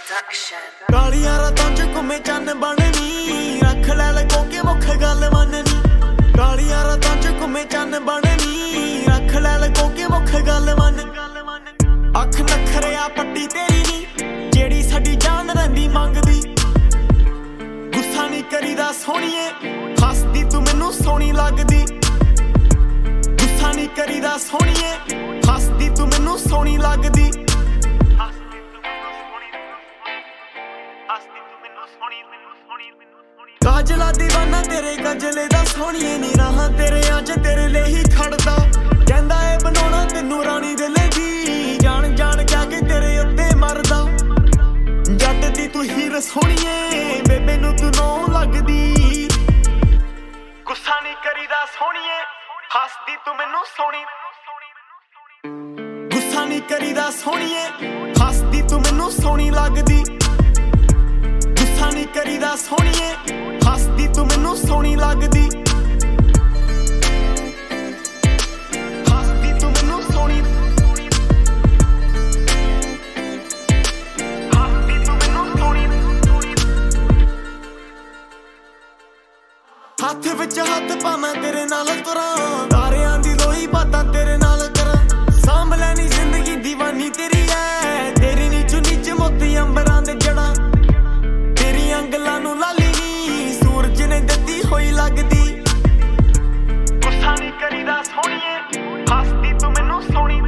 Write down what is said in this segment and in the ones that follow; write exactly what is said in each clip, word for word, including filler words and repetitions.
Production. ਕਾਲੀਆਂ ਰਾਤਾਂ ਚ ਘੁੰਮੇ ਚੰਨ ਬਣਨੀ, ਰੱਖ ਲੈ ਲਗੋ ਕੇ ਮੁੱਖ ਗੱਲ ਮੰਨਣੀ। ਕਾਲੀਆਂ ਰਾਤਾਂ ਚ ਘੁੰਮੇ ਚੰਨ ਬਣਨੀ, ਰੱਖ ਲੈ ਲਗੋ ਕੇ ਮੁੱਖ ਗੱਲ ਮੰਨ। ਅੱਖ ਨਖਰਿਆ ਪੱਟੀ ਤੇਰੀ ਨੀ, ਜਿਹੜੀ ਸਾਡੀ ਜਾਨ ਰਹਿੰਦੀ ਮੰਗਦੀ। ਗੁੱਸਾ ਨਹੀਂ ਕਰੀਦਾ ਸੋਹਣੀਏ, ਹੱਸਦੀ ਤੂੰ ਮੈਨੂੰ ਸੋਹਣੀ ਲੱਗਦੀ। ਗੁੱਸਾ ਨਹੀਂ ਕਰੀਦਾ ਸੋਹਣੀਏ, ਹੱਸਦੀ ਤੂੰ ਮੈਨੂੰ ਸੋਹਣੀ ਲੱਗਦੀ। ਕਾਜਲਾ ਦੀਵਾਨਾ ਤੇਰੇ ਗਜਲੇ ਦਾ ਸੋਹਣੀਏ ਨੀ, ਰਾਹਾਂ ਤੇਰਿਆਂ ਚ ਤੇਰੇ ਲਈ ਹੀ ਖੜਦਾ। ਕਹਿੰਦਾ ਏ ਬਣਾਉਣਾ ਤੈਨੂੰ ਰਾਣੀ ਦੇ ਲਈ, ਜਾਣ ਜਾਣ ਕਹਿ ਕੇ ਤੇਰੇ ਉੱਤੇ ਮਰਦਾ। ਜੱਟ ਦੀ ਤੂੰ ਹੀਰ ਸੋਹਣੀਏ, ਬੇਬੇ ਨੂੰ ਤੂੰ ਨੌ ਲੱਗਦੀ। ਗੁੱਸਾ ਨਹੀਂ ਕਰੀਦਾ ਸੋਹਣੀਏ, ਹੱਸਦੀ ਤੂੰ ਮੈਨੂੰ ਸੋਹਣੀ। ਗੁੱਸਾ ਨਹੀਂ ਕਰੀਦਾ ਸੋਹਣੀਏ, ਹੱਸਦੀ ਤੂੰ ਮੈਨੂੰ ਸੋਹਣੀ ਲੱਗਦੀ। ਗੁੱਸਾ ਨਹੀਂ ਕਰੀਦਾ ਸੋਹਣੀਏ, ਹੱਸਦੀ ਤੂੰ ਮੈਨੂੰ ਸੋਹਣੀ ਲੱਗਦੀ। ਹੱਸਦੀ ਤੂੰ ਮੈਨੂੰ ਸੋਹਣੀ, ਹੱਸਦੀ ਤੂੰ ਮੈਨੂੰ ਸੋਹਣੀ। ਹੱਥ ਵਿੱਚ ਹੱਥ ਪਾਵਾਂ ਤੇਰੇ ਨਾਲ ਤੁਰਾਂ, ਤਾਰਿਆਂ ਦੀ ਲੋਈ ਬਾਤਾਂ ਤੇਰੇ ਨਾਲ ਕਰਾਂ। ਸਾਂਭ ਲੈਣੀ ਜ਼ਿੰਦਗੀ ਦੀਵਾਨੀ ਤੇਰੀ ਐ, ਤੇਰੀ ਨੀ ਚੁੰਨੀ ਚ ਮੋਤੀ ਅੰਬਰਾਂ ਦੇ ਜੜਾਂ। ਤੇਰੀਆਂ ਗੱਲਾਂ ਨੂੰ ਲਾਲੀ ਨੀ, ਸੂਰਜ ਨੇ ਦਿੱਤੀ ਹੋਈ ਲੱਗਦੀ। ਗੁੱਸਾ ਨਹੀਂ ਕਰੀਦਾ ਸੋਹਣੀਏ, ਹੱਸਦੀ ਤੂੰ ਮੈਨੂੰ ਸੋਹਣੀ।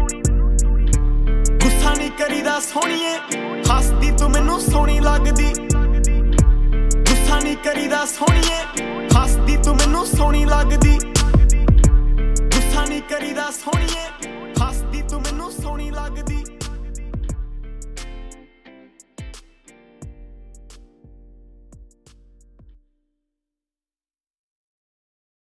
ਗੁੱਸਾ ਨਹੀਂ ਕਰੀਦਾ ਸੋਹਣੀਏ, ਹੱਸਦੀ ਤੂੰ ਮੈਨੂੰ ਸੋਹਣੀ ਲੱਗਦੀ। ਗੁੱਸਾ ਨਹੀਂ ਕਰੀਦਾ ਸੋਹਣੀਏ, ਹੱਸਦੀ ਤੂੰ ਮੈਨੂੰ ਸੋਹਣੀ ਲੱਗਦੀ। ਗੁੱਸਾ ਨਹੀਂ ਕਰੀਦਾ ਸੋਹਣੀਏ।